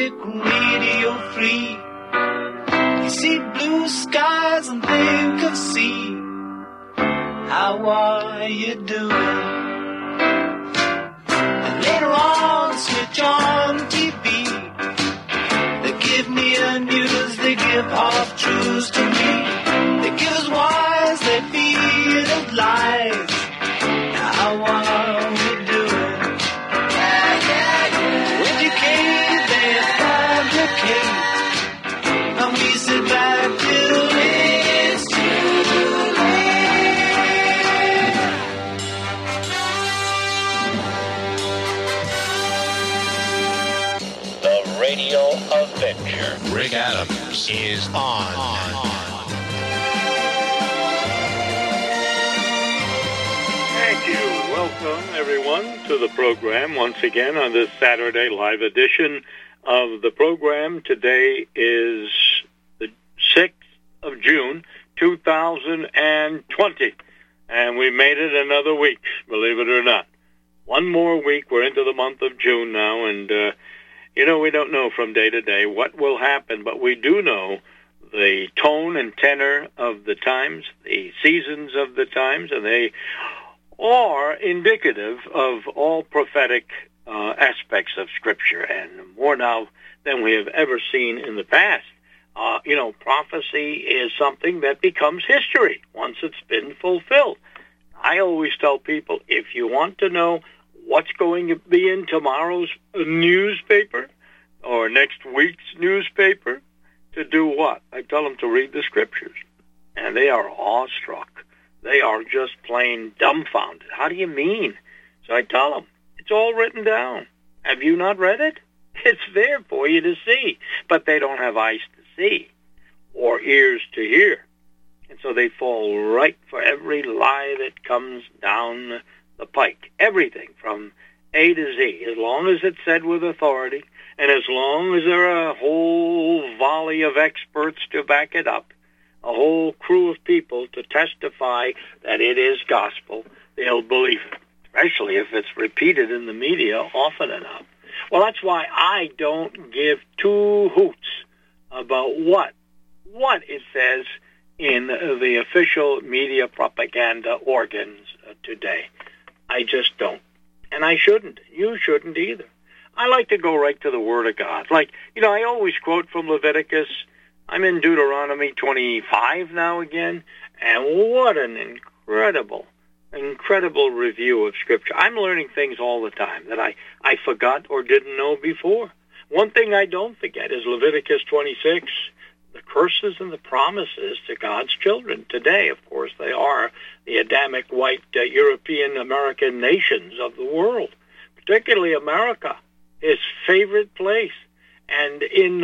music radio free. You see blue skies and think of sea. How are you doing? And later on, switch on TV. They give near news, they give half truths to me. They give us wise, they feed us lies. Now how are we doing? Educate, they fabricate. And we sit back till it's too late. The Radio Adventure. Rick Adams is on. Thank you. Welcome, everyone, to the program once again on this Saturday live edition of the program. Today is the 6th of June, 2020, and we made it another week, believe it or not. One more week. We're into the month of June now, and, we don't know from day to day what will happen, but we do know the tone and tenor of the times, the seasons of the times, and they are indicative of all prophetic aspects of Scripture, and more now than we have ever seen in the past. Prophecy is something that becomes history once it's been fulfilled. I always tell people, if you want to know what's going to be in tomorrow's newspaper or next week's newspaper, to do what? I tell them to read the Scriptures, and they are awestruck. They are just plain dumbfounded. How do you mean? So I tell them, it's all written down. Have you not read it? It's there for you to see. But they don't have eyes to see or ears to hear. And so they fall right for every lie that comes down the pike. Everything from A to Z, as long as it's said with authority, and as long as there are a whole volley of experts to back it up, a whole crew of people to testify that it is gospel, they'll believe it, especially if it's repeated in the media often enough. Well, that's why I don't give two hoots about what it says in the official media propaganda organs today. I just don't. And I shouldn't. You shouldn't either. I like to go right to the Word of God. I always quote from Leviticus. I'm in Deuteronomy 25 now again, and what an incredible review of Scripture. I'm learning things all the time that I forgot or didn't know before. One thing I don't forget is Leviticus 26, the curses and the promises to God's children. Today, of course, they are the Adamic white European American nations of the world, particularly America, his favorite place. And in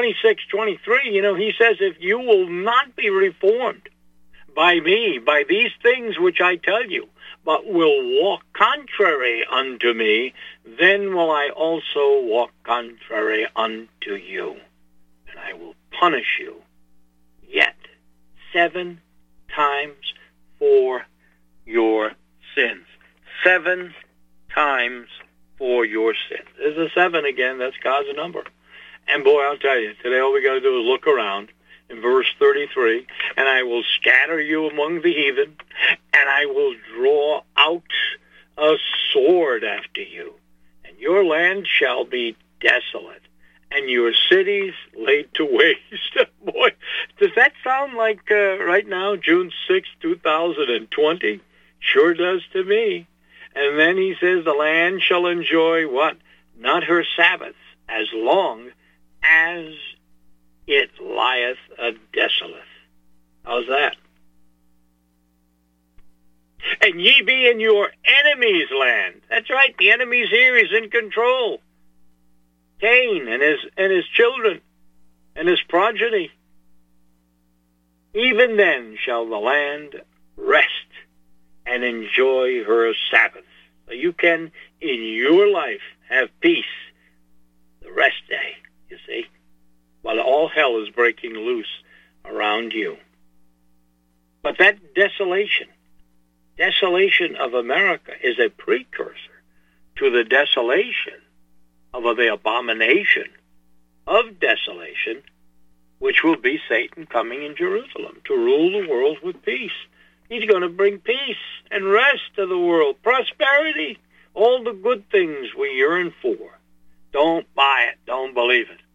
26:23, he says, if you will not be reformed by me, by these things which I tell you, but will walk contrary unto me, then will I also walk contrary unto you. And I will punish you yet 7 times for your sins. 7 times for your sins. There's a 7 again. That's God's number. And boy, I'll tell you, today all we got to do is look around in verse 33, and I will scatter you among the heathen, and I will draw out a sword after you, and your land shall be desolate, and your cities laid to waste. Boy, does that sound like right now, June 6, 2020? Sure does to me. And then he says, the land shall enjoy what? Not her Sabbaths, as long as it lieth desolate. How's that? And ye be in your enemy's land. That's right, the enemy's here. He's in control. Cain and his children and his progeny. Even then shall the land rest and enjoy her Sabbaths. So you can, in your life, have peace the rest day, you see, while all hell is breaking loose around you. But that desolation of America is a precursor to the desolation of the abomination of desolation, which will be Satan coming in Jerusalem to rule the world with peace. He's going to bring peace and rest to the world, prosperity, all the good things we yearn for. Don't buy it. Don't believe it.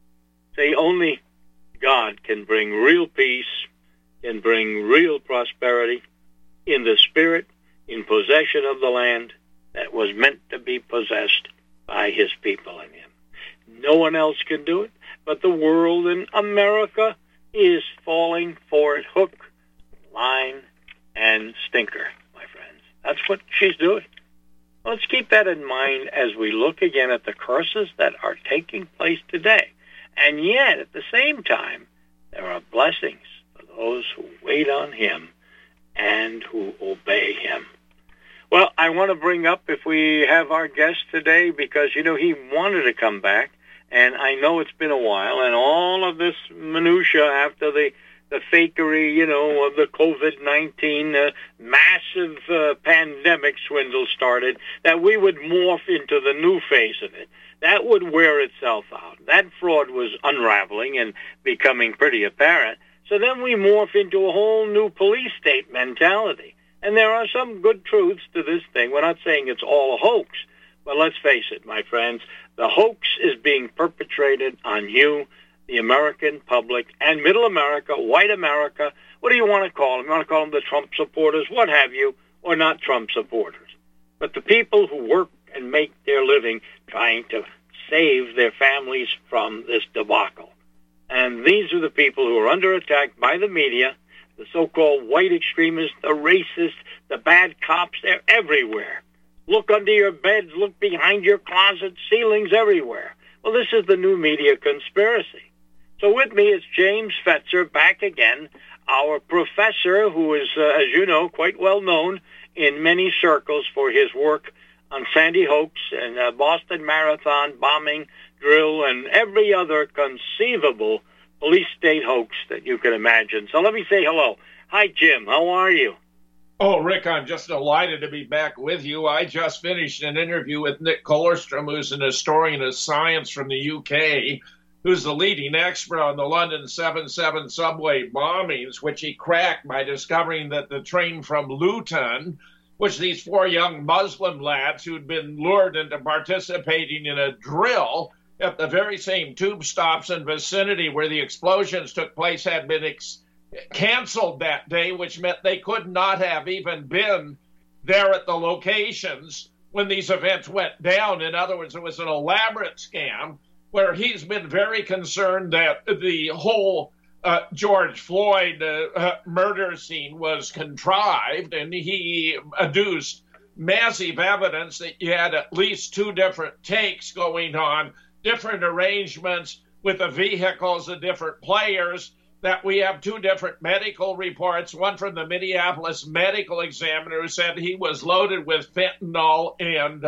See, only God can bring real peace, can bring real prosperity in the spirit, in possession of the land that was meant to be possessed by his people in him. No one else can do it, but the world in America is falling for it hook, line, and stinker, my friends. That's what she's doing. Let's keep that in mind as we look again at the curses that are taking place today. And yet, at the same time, there are blessings for those who wait on him and who obey him. Well, I want to bring up, if we have our guest today, because, he wanted to come back, and I know it's been a while, and all of this minutia after the fakery, of the COVID-19 massive pandemic swindle started, that we would morph into the new phase of it. That would wear itself out. That fraud was unraveling and becoming pretty apparent. So then we morph into a whole new police state mentality. And there are some good truths to this thing. We're not saying it's all a hoax. But let's face it, my friends, the hoax is being perpetrated on you, the American public, and middle America, white America. What do you want to call them? You want to call them the Trump supporters, what have you, or not Trump supporters. But the people who work and make their living trying to save their families from this debacle. And these are the people who are under attack by the media, the so-called white extremists, the racists, the bad cops. They're everywhere. Look under your beds, look behind your closets, ceilings everywhere. Well, this is the new media conspiracy. So with me is James Fetzer, back again, our professor who is, as you know, quite well known in many circles for his work on Sandy Hoax and Boston Marathon bombing drill and every other conceivable police state hoax that you can imagine. So let me say hello. Hi, Jim. How are you? Oh, Rick, I'm just delighted to be back with you. I just finished an interview with Nick Kollerstrom, who's an historian of science from the UK, who's the leading expert on the London 7/7 subway bombings, which he cracked by discovering that the train from Luton, which these 4 young Muslim lads who'd been lured into participating in a drill at the very same tube stops and vicinity where the explosions took place, had been canceled that day, which meant they could not have even been there at the locations when these events went down. In other words, it was an elaborate scam where he's been very concerned that the whole George Floyd murder scene was contrived, and he adduced massive evidence that you had at least 2 different takes going on, different arrangements with the vehicles of different players, that we have 2 different medical reports, one from the Minneapolis medical examiner who said he was loaded with fentanyl and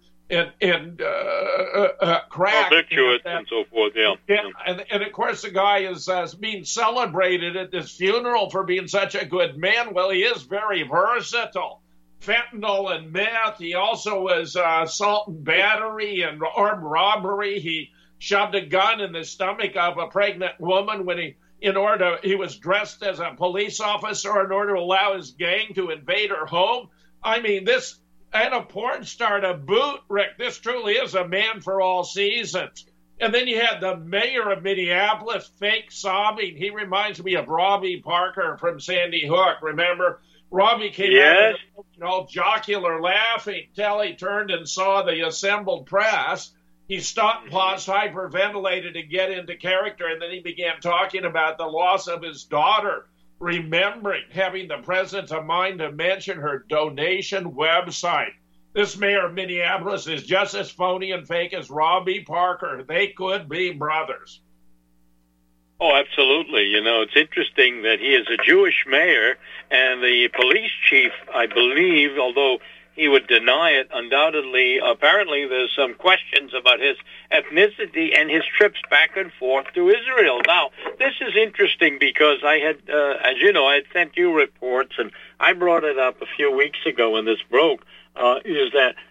crack. Barbiturates and so forth, yeah. And of course, the guy is being celebrated at this funeral for being such a good man. Well, he is very versatile. Fentanyl and meth. He also was assault and battery and armed robbery. He shoved a gun in the stomach of a pregnant woman when he was dressed as a police officer in order to allow his gang to invade her home. I mean, this, and a porn star to boot, Rick. This truly is a man for all seasons. And then you had the mayor of Minneapolis fake sobbing. He reminds me of Robbie Parker from Sandy Hook. Remember? Robbie came out all jocular laughing till he turned and saw the assembled press. He stopped, paused, hyperventilated to get into character, and then he began talking about the loss of his daughter, remembering having the presence of mind to mention her donation website. This mayor of Minneapolis is just as phony and fake as Robbie Parker. They could be brothers. Oh, absolutely. It's interesting that he is a Jewish mayor, and the police chief, I believe, although he would deny it, undoubtedly, apparently there's some questions about his ethnicity and his trips back and forth to Israel. Now, this is interesting because I had, as you know, I had sent you reports, and I brought it up a few weeks ago when this broke, is that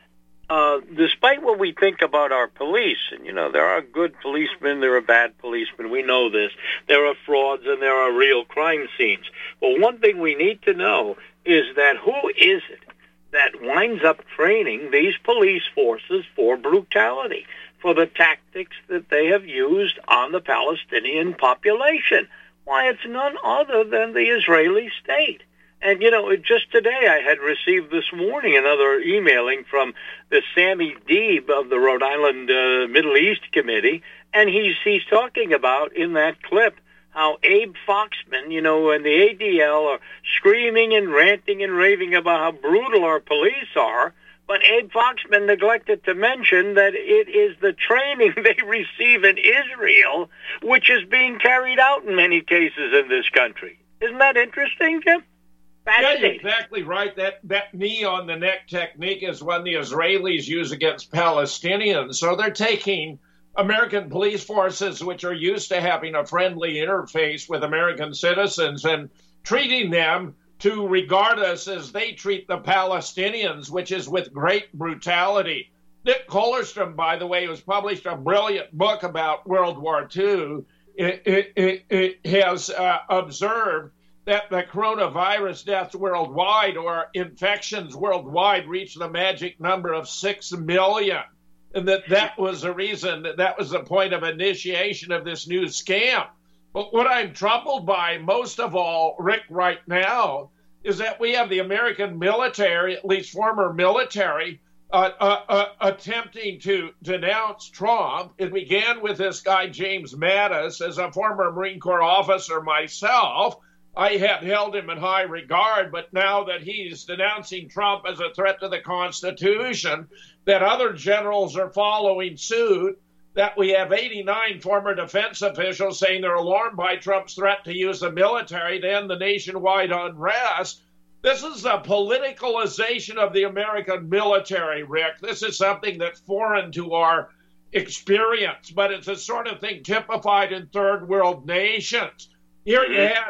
despite what we think about our police, and, there are good policemen, there are bad policemen, we know this, there are frauds and there are real crime scenes. But one thing we need to know is that who is it that winds up training these police forces for brutality, for the tactics that they have used on the Palestinian population? Why, it's none other than the Israeli state. And, just today I had received this morning another emailing from the Sammy Deeb of the Rhode Island Middle East Committee, and he's talking about in that clip how Abe Foxman, and the ADL are screaming and ranting and raving about how brutal our police are, but Abe Foxman neglected to mention that it is the training they receive in Israel which is being carried out in many cases in this country. Isn't that interesting, Jim? Yeah, you're exactly right. That knee on the neck technique is one the Israelis use against Palestinians. So they're taking American police forces, which are used to having a friendly interface with American citizens, and treating them to regard us as they treat the Palestinians, which is with great brutality. Nick Kollerstrom, by the way, who's published a brilliant book about World War II, it has observed that the coronavirus deaths worldwide, or infections worldwide, reached the magic number of 6 million. And that was the reason, that was the point of initiation of this new scam. But what I'm troubled by most of all, Rick, right now, is that we have the American military, at least former military, attempting to denounce Trump. It began with this guy, James Mattis. As a former Marine Corps officer myself, I have held him in high regard, but now that he's denouncing Trump as a threat to the Constitution, that other generals are following suit, that we have 89 former defense officials saying they're alarmed by Trump's threat to use the military to end the nationwide unrest. This is a politicalization of the American military, Rick. This is something that's foreign to our experience, but it's a sort of thing typified in third world nations. Here you have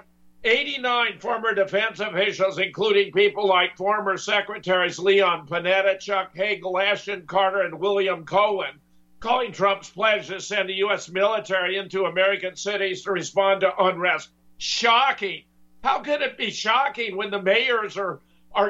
89 former defense officials, including people like former Secretaries Leon Panetta, Chuck Hagel, Ashton Carter, and William Cohen, calling Trump's pledge to send the U.S. military into American cities to respond to unrest. Shocking. How can it be shocking when the mayors are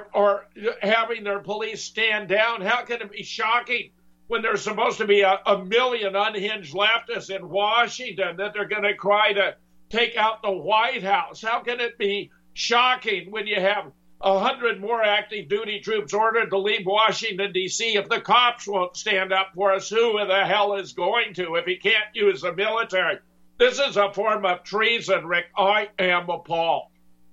having their police stand down? How can it be shocking when there's supposed to be a million unhinged leftists in Washington that they're going to cry to take out the White House? How can it be shocking when you have 100 more active duty troops ordered to leave Washington, D.C. if the cops won't stand up for us? Who the hell is going to if he can't use the military? This is a form of treason, Rick. I am appalled.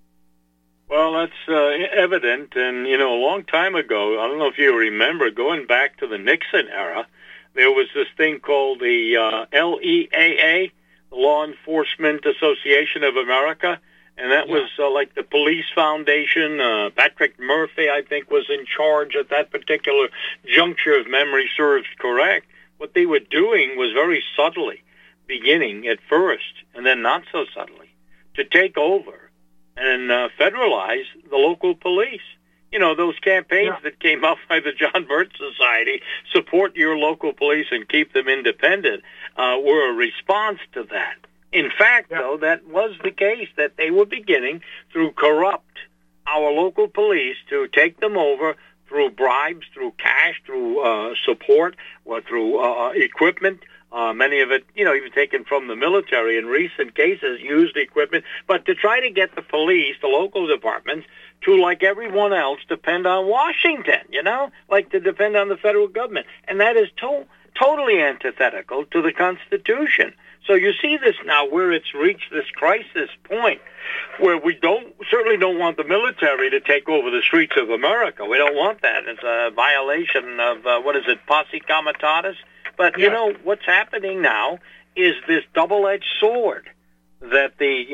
Well, that's evident. And, a long time ago, I don't know if you remember, going back to the Nixon era, there was this thing called the LEAA, Law Enforcement Association of America, and that was like the Police Foundation. Patrick Murphy, I think, was in charge at that particular juncture, if memory serves correct. What they were doing was very subtly, beginning at first, and then not so subtly, to take over and federalize the local police. Those campaigns that came up by the John Birch Society, support your local police and keep them independent, were a response to that. In fact, though, that was the case, that they were beginning to corrupt our local police, to take them over through bribes, through cash, through support, or through equipment. Many of it, even taken from the military in recent cases, used equipment, but to try to get the police, the local departments, to, like everyone else, depend on Washington, like to depend on the federal government. And that is totally antithetical to the Constitution. So you see this now where it's reached this crisis point where we certainly don't want the military to take over the streets of America. We don't want that. It's a violation of, posse comitatus? But, what's happening now is this double-edged sword that the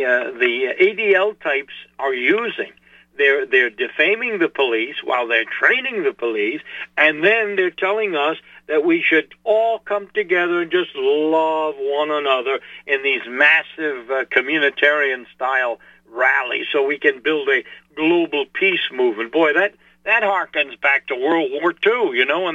ADL types are using. They're defaming the police while they're training the police, and then they're telling us that we should all come together and just love one another in these massive communitarian-style rallies so we can build a global peace movement. Boy, that harkens back to World War II, when they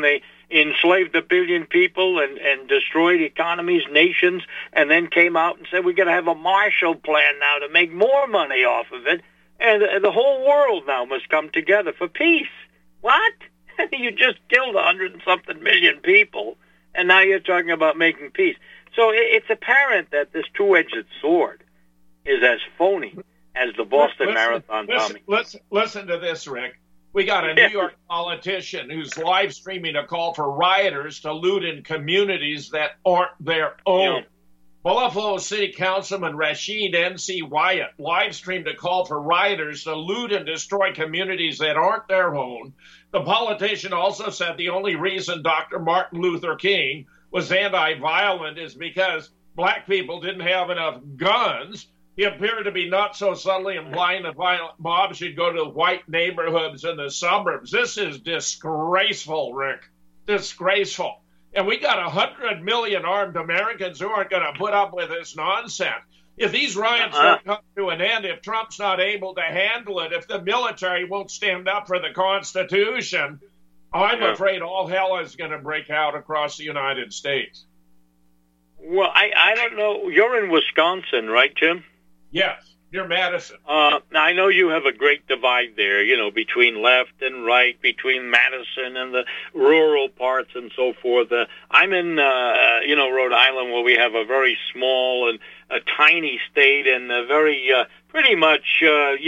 enslaved 1 billion people and destroyed economies, nations, and then came out and said we're going to have a Marshall Plan now to make more money off of it, and the whole world now must come together for peace. What? You just killed 100 and something million people, and now you're talking about making peace. So it's apparent that this two-edged sword is as phony as the Boston Marathon bombing. Listen to this, Rick. We got a New York politician who's live streaming a call for rioters to loot in communities that aren't their own. Yeah. Buffalo City Councilman Rashid N.C. Wyatt live streamed a call for rioters to loot and destroy communities that aren't their own. The politician also said the only reason Dr. Martin Luther King was anti-violent is because black people didn't have enough guns. He appeared to be not so subtly implying that violent mobs should go to white neighborhoods in the suburbs. This is disgraceful, Rick. Disgraceful. And we got 100 million armed Americans who aren't going to put up with this nonsense. If these riots don't come to an end, if Trump's not able to handle it, if the military won't stand up for the Constitution, I'm afraid all hell is going to break out across the United States. Well, I don't know. You're in Wisconsin, right, Jim? Yes, near Madison. Now, I know you have a great divide there, between left and right, between Madison and the rural parts and so forth. I'm in, Rhode Island, where we have a very small and a tiny state and a very, pretty much,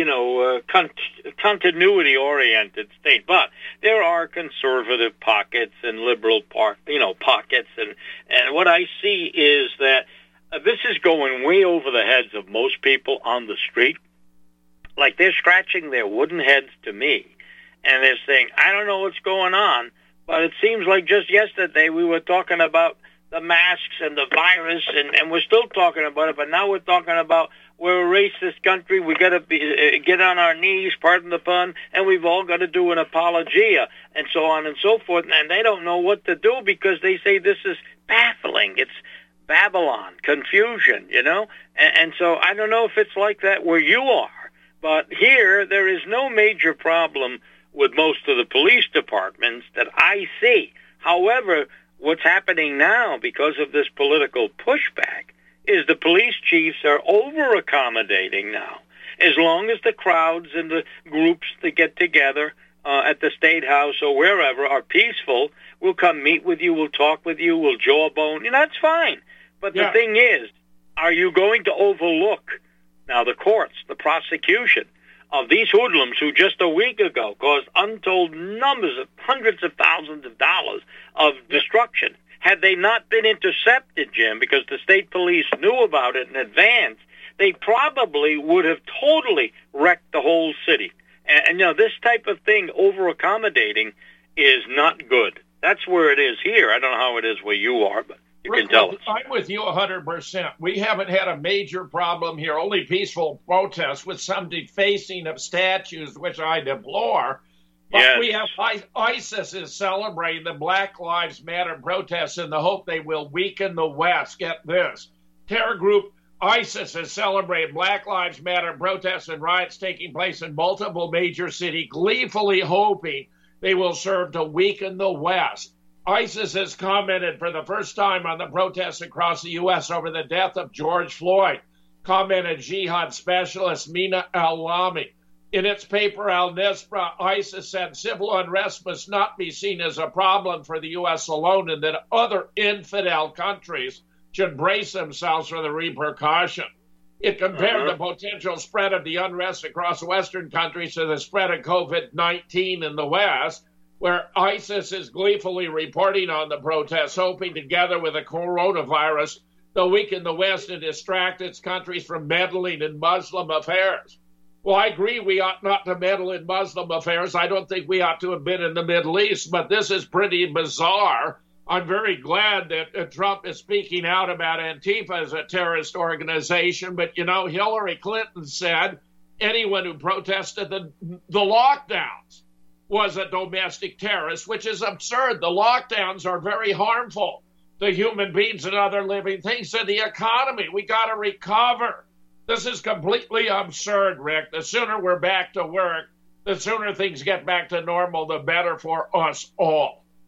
continuity-oriented state. But there are conservative pockets and liberal pockets, and what I see is that this is going way over the heads of most people on the street. Like, they're scratching their wooden heads to me, and they're saying, I don't know what's going on, but it seems like just yesterday we were talking about the masks and the virus, and we're still talking about it, but now we're talking about we're a racist country, we got to get on our knees, pardon the pun, and we've all got to do an apologia, and so on and so forth, and they don't know what to do because they say this is baffling. It's Babylon, confusion, and so I don't know if it's like that where you are, but here there is no major problem with most of the police departments that I see. However, what's happening now because of this political pushback is the police chiefs are over-accommodating now. As long as the crowds and the groups that get together at the State House or wherever are peaceful, we'll come meet with you, we'll talk with you, we'll jawbone, that's fine. But the thing is, are you going to overlook now the courts, the prosecution of these hoodlums who just a week ago caused untold numbers of hundreds of thousands of dollars of destruction? Had they not been intercepted, Jim, because the state police knew about it in advance, they probably would have totally wrecked the whole city. And this type of thing, over-accommodating, is not good. That's where it is here. I don't know how it is where you are, but you can tell us. I'm with you 100%. We haven't had a major problem here, only peaceful protests with some defacing of statues, which I deplore. But we have ISIS is celebrating the Black Lives Matter protests in the hope they will weaken the West. Get this. Terror group ISIS is celebrating Black Lives Matter protests and riots taking place in multiple major cities, gleefully hoping they will serve to weaken the West. ISIS has commented for the first time on the protests across the U.S. over the death of George Floyd, commented jihad specialist Mina Al-Lami. In its paper, Al-Nisra, ISIS said civil unrest must not be seen as a problem for the U.S. alone and that other infidel countries should brace themselves for the repercussion. It compared the potential spread of the unrest across Western countries to the spread of COVID-19 in the West, where ISIS is gleefully reporting on the protests, hoping together with the coronavirus to weaken the West and distract its countries from meddling in Muslim affairs. Well, I agree we ought not to meddle in Muslim affairs. I don't think we ought to have been in the Middle East, but this is pretty bizarre. I'm very glad that Trump is speaking out about Antifa as a terrorist organization, but, Hillary Clinton said anyone who protested the lockdowns was a domestic terrorist, which is absurd. The lockdowns are very harmful to human beings and other living things, to the economy. We got to recover. This is completely absurd, Rick. The sooner we're back to work, the sooner things get back to normal, the better for us all.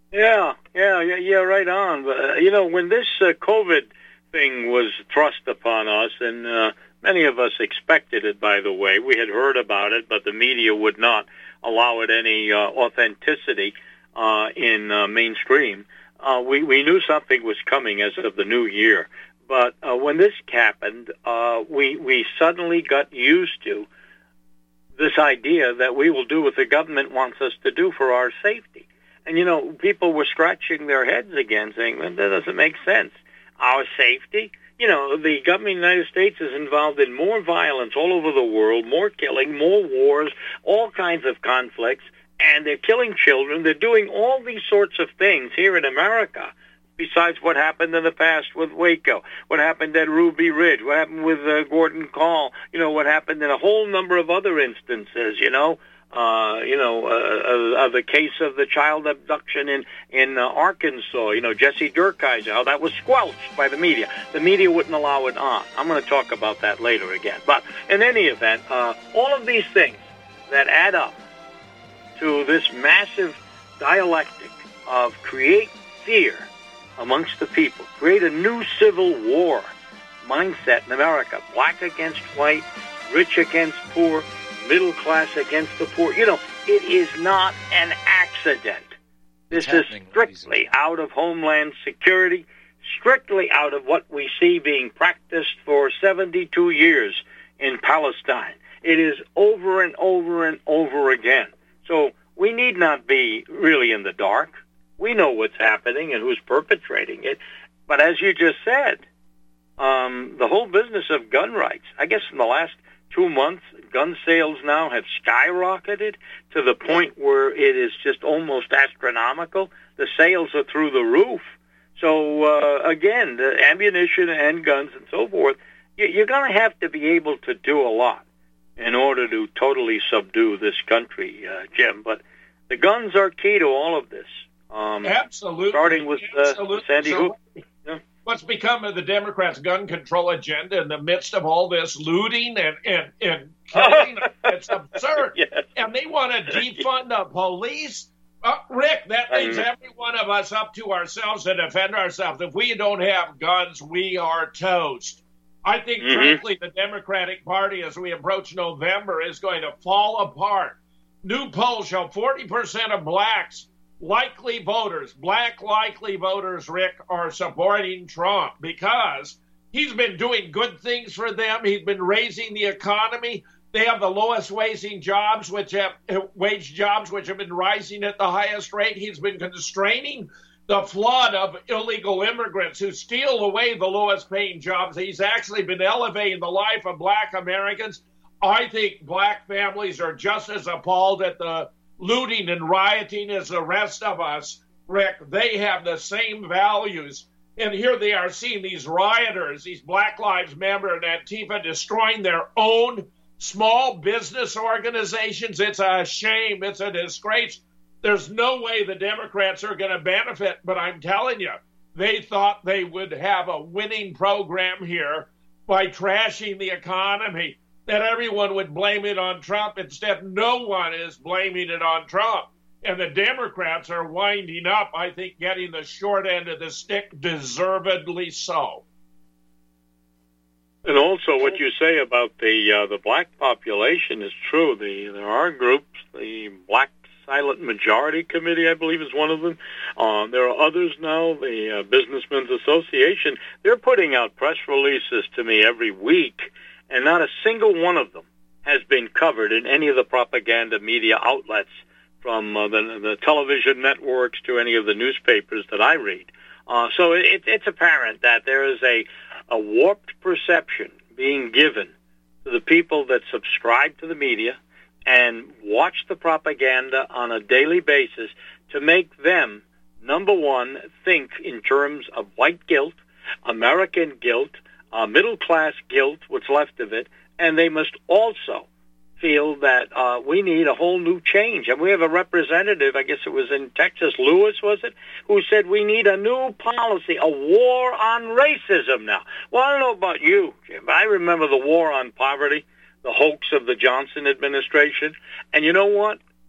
Yeah, right on. But, when this COVID thing was thrust upon us, and many of us expected it, by the way. We had heard about it, but the media would not allow it any authenticity in mainstream. We knew something was coming as of the new year. But when this happened, we suddenly got used to this idea that we will do what the government wants us to do for our safety. And, people were scratching their heads again, saying, well, that doesn't make sense. Our safety? The government of the United States is involved in more violence all over the world, more killing, more wars, all kinds of conflicts, and they're killing children. They're doing all these sorts of things here in America, besides what happened in the past with Waco, what happened at Ruby Ridge, what happened with Gordon Call, what happened in a whole number of other instances, the case of the child abduction in Arkansas, Jesse Durkheim, how that was squelched by the media. The media wouldn't allow it on. I'm going to talk about that later again. But in any event, all of these things that add up to this massive dialectic of create fear amongst the people, create a new civil war mindset in America, black against white, rich against poor, middle class against the poor. It is not an accident. This is strictly out of Homeland Security, strictly out of what we see being practiced for 72 years in Palestine. It is over and over and over again. So we need not be really in the dark. We know what's happening and who's perpetrating it. But as you just said, the whole business of gun rights, I guess in the last 2 months, gun sales now have skyrocketed to the point where it is just almost astronomical. The sales are through the roof. So, again, the ammunition and guns and so forth, you're going to have to be able to do a lot in order to totally subdue this country, Jim. But the guns are key to all of this. Absolutely. Starting with Sandy Hook. What's become of the Democrats' gun control agenda in the midst of all this looting and killing? It's absurd. Yes. And they want to defund the police. Rick, that leaves every one of us up to ourselves to defend ourselves. If we don't have guns, we are toast. I think, frankly, the Democratic Party, as we approach November, is going to fall apart. New polls show 40% of blacks, black likely voters, Rick, are supporting Trump because he's been doing good things for them. He's been raising the economy. They have the lowest wage jobs, which have been rising at the highest rate. He's been constraining the flood of illegal immigrants who steal away the lowest paying jobs. He's actually been elevating the life of black Americans. I think black families are just as appalled at the looting and rioting as the rest of us, Rick. They have the same values. And here they are seeing these rioters, these Black Lives Matter and Antifa destroying their own small business organizations. It's a shame. It's a disgrace. There's no way the Democrats are going to benefit, but I'm telling you, they thought they would have a winning program here by trashing the economy, that everyone would blame it on Trump. Instead, no one is blaming it on Trump. And the Democrats are winding up, I think, getting the short end of the stick, deservedly so. And also what you say about the black population is true. There are groups, the Black Silent Majority Committee, I believe, is one of them. There are others now, the Businessmen's Association. They're putting out press releases to me every week, and not a single one of them has been covered in any of the propaganda media outlets, from the television networks to any of the newspapers that I read. So it's apparent that there is a warped perception being given to the people that subscribe to the media and watch the propaganda on a daily basis to make them, number one, think in terms of white guilt, American guilt, middle-class guilt, what's left of it, and they must also feel that we need a whole new change. And we have a representative, I guess it was in Texas, Lewis, was it, who said we need a new policy, a war on racism now. Well, I don't know about you, Jim, but I remember the war on poverty, the hoax of the Johnson administration. And you know what?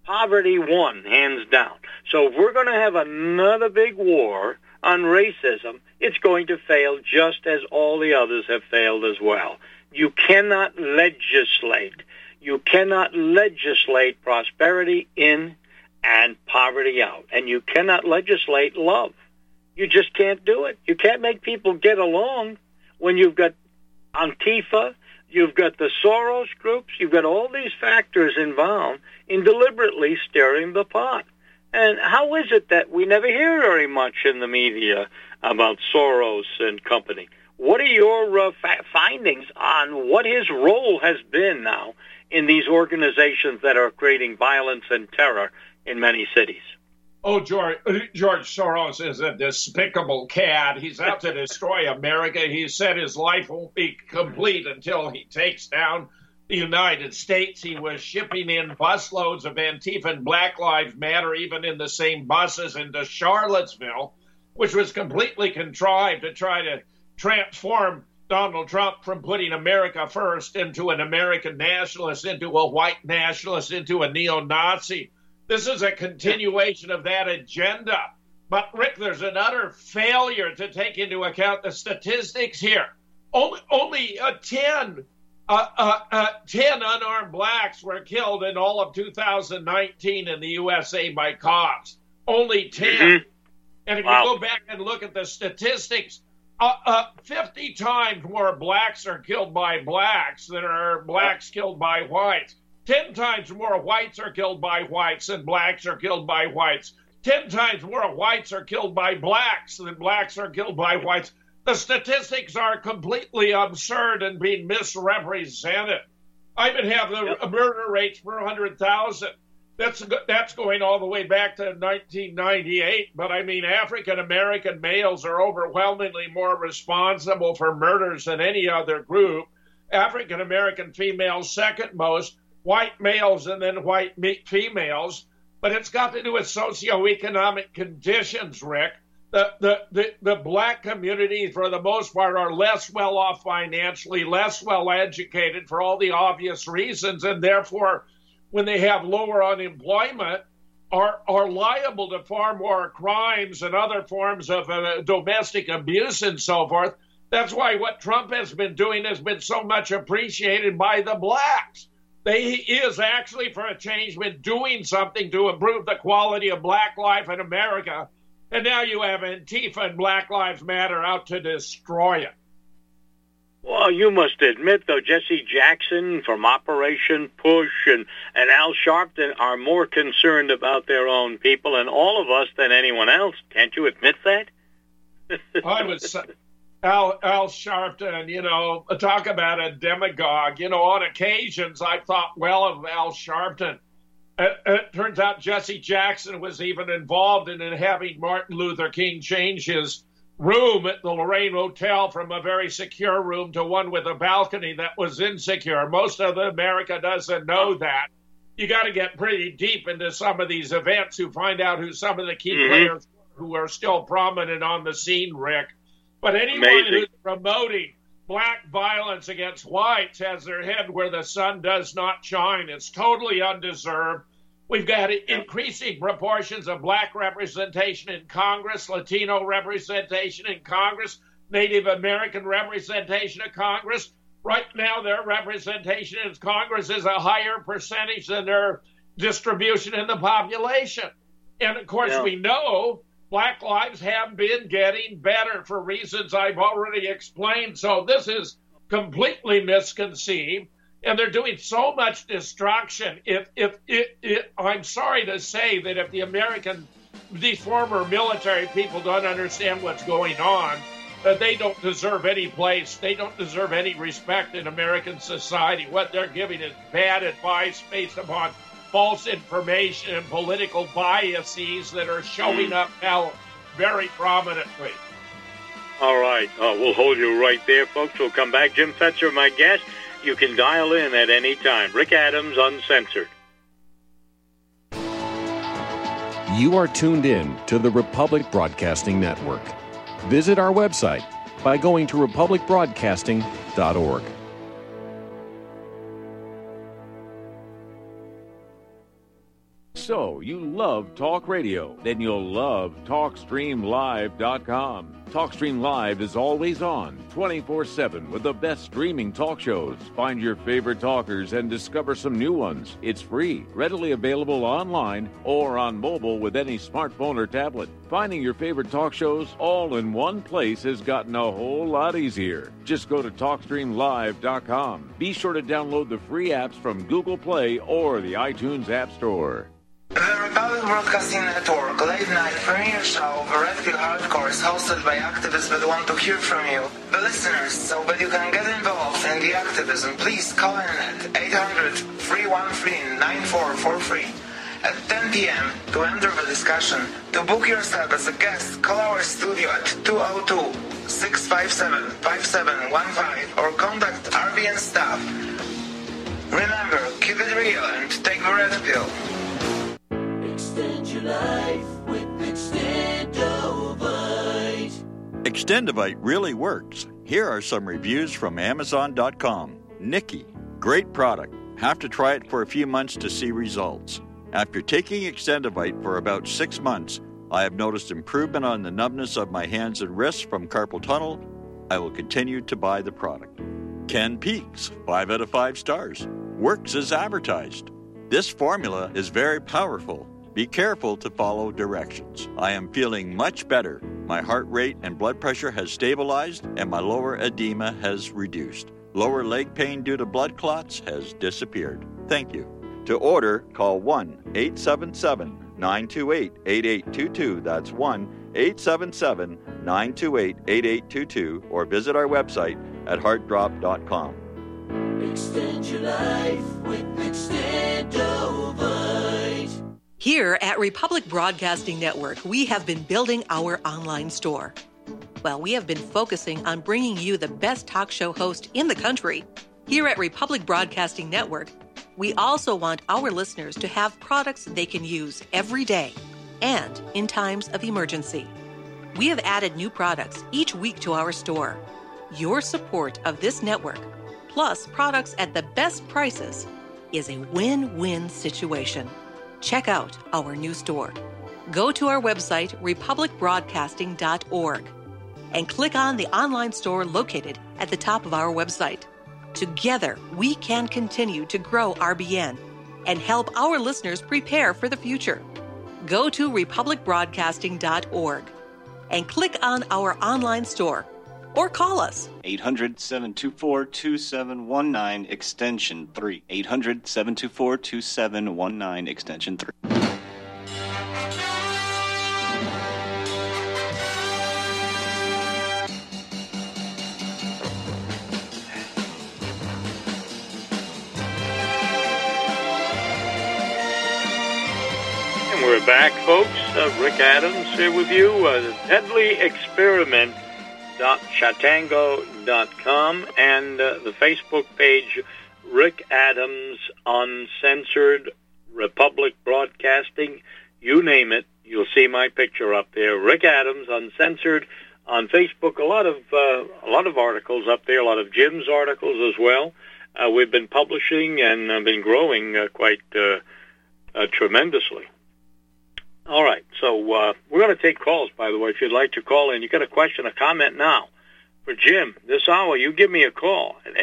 Poverty won, hands down. So if we're going to have another big war on racism, it's going to fail just as all the others have failed as well. You cannot legislate. You cannot legislate prosperity in and poverty out. And you cannot legislate love. You just can't do it. You can't make people get along when you've got Antifa, you've got the Soros groups, you've got all these factors involved in deliberately stirring the pot. And how is it that we never hear very much in the media about Soros and company? What are your findings on what his role has been now in these organizations that are creating violence and terror in many cities? Oh, George Soros is a despicable cad. He's out to destroy America. He said his life won't be complete until he takes down the United States. He was shipping in busloads of Antifa and Black Lives Matter, even in the same buses, into Charlottesville, which was completely contrived to try to transform Donald Trump from putting America first into an American nationalist, into a white nationalist, into a neo-Nazi. This is a continuation of that agenda. But, Rick, there's an utter failure to take into account the statistics here. Only 10 unarmed blacks were killed in all of 2019 in the USA by cops. Only 10. Mm-hmm. And if you go back and look at the statistics, 50 times more blacks are killed by blacks than are blacks killed by whites. 10 times more whites are killed by whites than blacks are killed by whites. 10 times more whites are killed by blacks than blacks are killed by whites. The statistics are completely absurd and being misrepresented. I even have the murder rates per 100,000. That's going all the way back to 1998. But I mean, African-American males are overwhelmingly more responsible for murders than any other group. African-American females second most, white males and then white females. But it's got to do with socioeconomic conditions, Rick. The black community, for the most part, are less well off financially, less well educated for all the obvious reasons, and therefore, when they have lower unemployment, are liable to far more crimes and other forms of domestic abuse and so forth. That's why what Trump has been doing has been so much appreciated by the blacks. He is actually, for a change, been doing something to improve the quality of black life in America. And now you have Antifa and Black Lives Matter out to destroy it. Well, you must admit, though, Jesse Jackson from Operation Push and Al Sharpton are more concerned about their own people and all of us than anyone else. Can't you admit that? I was Al Sharpton, talk about a demagogue. On occasions I thought well of Al Sharpton. It turns out Jesse Jackson was even involved in having Martin Luther King change his room at the Lorraine Hotel from a very secure room to one with a balcony that was insecure. Most of America doesn't know that. You got to get pretty deep into some of these events to find out who some of the key players who are still prominent on the scene, Rick. But anyone who's promoting black violence against whites has their head where the sun does not shine. It's totally undeserved. We've got increasing proportions of black representation in Congress, Latino representation in Congress, Native American representation in Congress. Right now, their representation in Congress is a higher percentage than their distribution in the population. And, of course, we know black lives have been getting better for reasons I've already explained. So this is completely misconceived. And they're doing so much destruction. I'm sorry to say that if these former military people don't understand what's going on, that they don't deserve any place, they don't deserve any respect in American society. What they're giving is bad advice based upon false information and political biases that are showing up now very prominently. All right. We'll hold you right there, folks. We'll come back. Jim Fetzer, my guest. You can dial in at any time. Rick Adams, Uncensored. You are tuned in to the Republic Broadcasting Network. Visit our website by going to republicbroadcasting.org. So, you love talk radio? Then you'll love TalkStreamLive.com. TalkStream Live is always on, 24/7, with the best streaming talk shows. Find your favorite talkers and discover some new ones. It's free, readily available online or on mobile with any smartphone or tablet. Finding your favorite talk shows all in one place has gotten a whole lot easier. Just go to TalkStreamLive.com. Be sure to download the free apps from Google Play or the iTunes App Store. The Republic Broadcasting Network late night premiere show of Red Pill Hardcore is hosted by activists that want to hear from you, the listeners. So that you can get involved in the activism, please call in at 800-313-9443 at 10 p.m. to enter the discussion. To book yourself as a guest, call our studio at 202-657-5715 or contact RBN staff. Remember, keep it real and take the Red Pill. Extend your life with Extendovite. Extendovite really works. Here are some reviews from Amazon.com. Nikki, great product. Have to try it for a few months to see results. After taking Extendovite for about 6 months, I have noticed improvement on the numbness of my hands and wrists from carpal tunnel. I will continue to buy the product. Ken Peaks, 5 out of 5 stars. Works as advertised. This formula is very powerful. Be careful to follow directions. I am feeling much better. My heart rate and blood pressure has stabilized and my lower edema has reduced. Lower leg pain due to blood clots has disappeared. Thank you. To order, call 1-877-928-8822. That's 1-877-928-8822 or visit our website at heartdrop.com. Extend your life with Extendovite. Here at Republic Broadcasting Network, we have been building our online store. Well, we have been focusing on bringing you the best talk show host in the country. Here at Republic Broadcasting Network, we also want our listeners to have products they can use every day and in times of emergency. We have added new products each week to our store. Your support of this network, plus products at the best prices, is a win-win situation. Check out our new store. Go to our website, republicbroadcasting.org, and click on the online store located at the top of our website. Together, we can continue to grow RBN and help our listeners prepare for the future. Go to republicbroadcasting.org and click on our online store or call us. 800-724-2719, extension 3. 800-724-2719, extension 3. And we're back, folks. Rick Adams here with you. Deadly Experiment. Chatango.com and the Facebook page Rick Adams Uncensored Republic Broadcasting. You name it, you'll see my picture up there. Rick Adams Uncensored on Facebook. A lot of articles up there. A lot of Jim's articles as well. We've been publishing and been growing quite tremendously. All right, so we're going to take calls, by the way. If you'd like to call in, you got a question, a comment now. For Jim, this hour, you give me a call at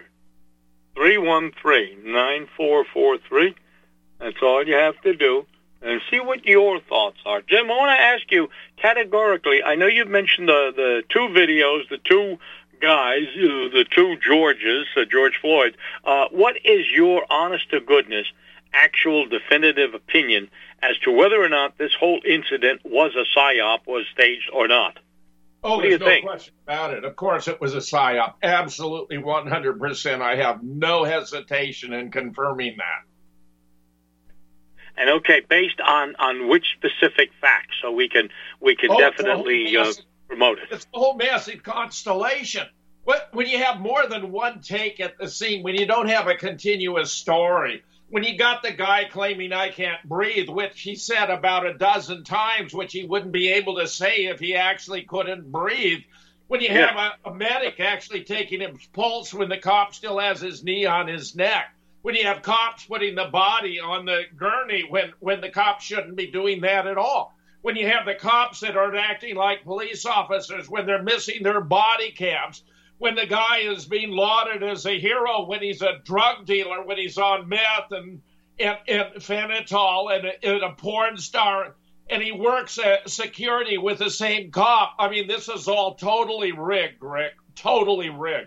800-313-9443. That's all you have to do. And see what your thoughts are. Jim, I want to ask you categorically, I know you've mentioned the two videos, the two guys, the two Georges, George Floyd. What is your honest-to-goodness, actual definitive opinion as to whether or not this whole incident was a PSYOP, was staged or not? Oh, there's no question about it. Of course it was a PSYOP. Absolutely 100%. I have no hesitation in confirming that. And okay, based on which specific facts, so we can definitely promote it. It's the whole massive constellation. When you have more than one take at the scene, when you don't have a continuous story, when you got the guy claiming I can't breathe, which he said about a dozen times, which he wouldn't be able to say if he actually couldn't breathe. When you have a medic actually taking his pulse when the cop still has his knee on his neck. when you have cops putting the body on the gurney when the cops shouldn't be doing that at all. When you have the cops that are acting like police officers when they're missing their body cams, when the guy is being lauded as a hero when he's a drug dealer, when he's on meth and fentanyl and a porn star, and he works at security with the same cop. I mean, this is all totally rigged, Rick. Totally rigged.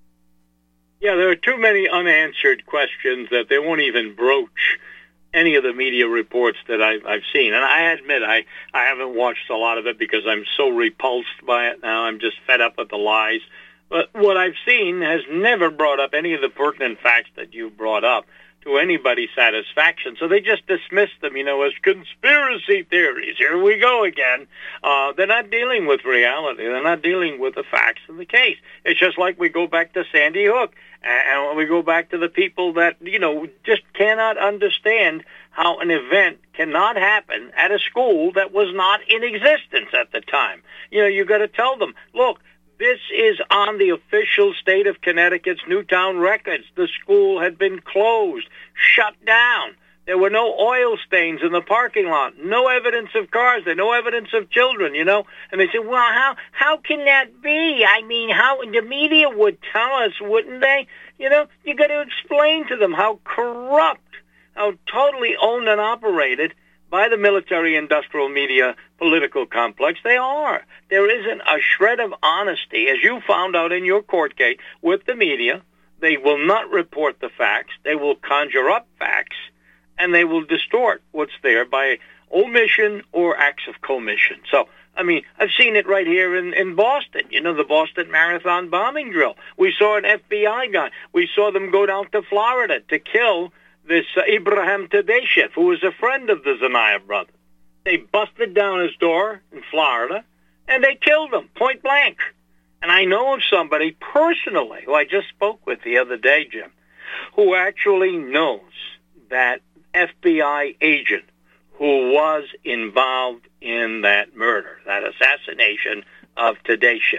Yeah, there are too many unanswered questions that they won't even broach any of the media reports that I've seen. And I admit I haven't watched a lot of it because I'm so repulsed by it now. I'm just fed up with the lies. But what I've seen has never brought up any of the pertinent facts that you brought up to anybody's satisfaction. So they just dismiss them, as conspiracy theories. Here we go again. They're not dealing with reality. They're not dealing with the facts of the case. It's just like we go back to Sandy Hook, and we go back to the people that, just cannot understand how an event cannot happen at a school that was not in existence at the time. You got to tell them, look, this is on the official state of Connecticut's Newtown records. The school had been closed, shut down. There were no oil stains in the parking lot, no evidence of cars there, no evidence of children, And they said, well, how can that be? I mean, how the media would tell us, wouldn't they? You got to explain to them how corrupt, how totally owned and operated by the military-industrial media political complex they are. There isn't a shred of honesty, as you found out in your court case, with the media. They will not report the facts. They will conjure up facts, and they will distort what's there by omission or acts of commission. So, I mean, I've seen it right here in Boston, the Boston Marathon bombing drill. We saw an FBI guy. We saw them go down to Florida to kill this Ibrahim Tadeshev, who was a friend of the Zanaya brothers. They busted down his door in Florida, and they killed him, point blank. And I know of somebody personally who I just spoke with the other day, Jim, who actually knows that FBI agent who was involved in that murder, that assassination of Tadeshev.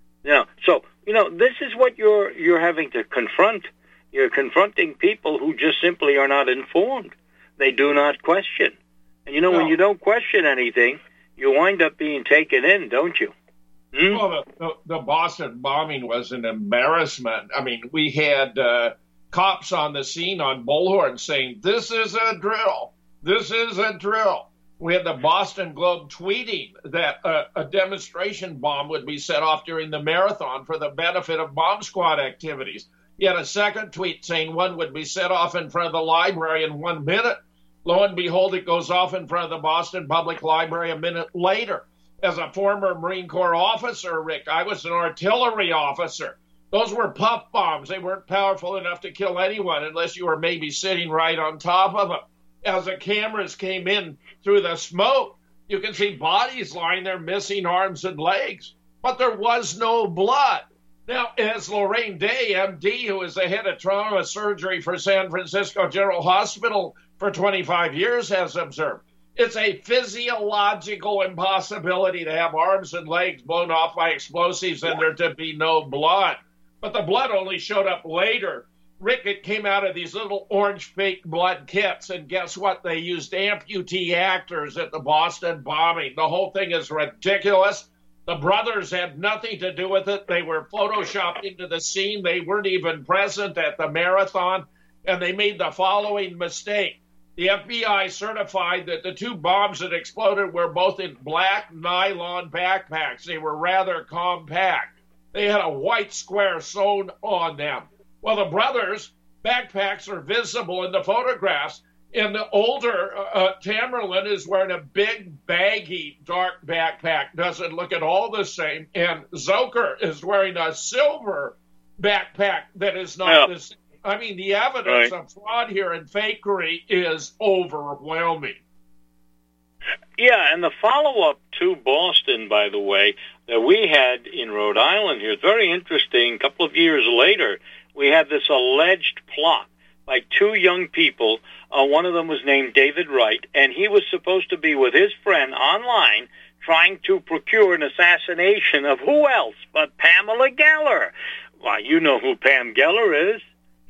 So this is what you're having to confront. You're confronting people who just simply are not informed. They do not question. And when you don't question anything, you wind up being taken in, don't you? Well, the Boston bombing was an embarrassment. I mean, we had cops on the scene on Bullhorn saying, this is a drill. This is a drill. We had the Boston Globe tweeting that a demonstration bomb would be set off during the marathon for the benefit of bomb squad activities. He had a second tweet saying one would be set off in front of the library in 1 minute. Lo and behold, it goes off in front of the Boston Public Library a minute later. As a former Marine Corps officer, Rick, I was an artillery officer. Those were puff bombs. They weren't powerful enough to kill anyone unless you were maybe sitting right on top of them. As the cameras came in through the smoke, you can see bodies lying there missing arms and legs. But there was no blood. Now, as Lorraine Day, MD, who is the head of trauma surgery for San Francisco General Hospital for 25 years, has observed, it's a physiological impossibility to have arms and legs blown off by explosives and there to be no blood. But the blood only showed up later. Rick, it came out of these little orange fake blood kits, and guess what? They used amputee actors at the Boston bombing. The whole thing is ridiculous. The brothers had nothing to do with it. They were photoshopped into the scene. They weren't even present at the marathon, and they made the following mistake. The FBI certified that the two bombs that exploded were both in black nylon backpacks. They were rather compact. They had a white square sewn on them. Well, the brothers' backpacks are visible in the photographs, and the older Tamerlan is wearing a big, baggy, dark backpack. Doesn't look at all the same. And Zoker is wearing a silver backpack that is not the same. I mean, the evidence of fraud here and fakery is overwhelming. Yeah, and the follow-up to Boston, by the way, that we had in Rhode Island here is very interesting. A couple of years later, we had this alleged plot by two young people. One of them was named David Wright, and he was supposed to be with his friend online trying to procure an assassination of who else but Pamela Geller. Well, you know who Pam Geller is.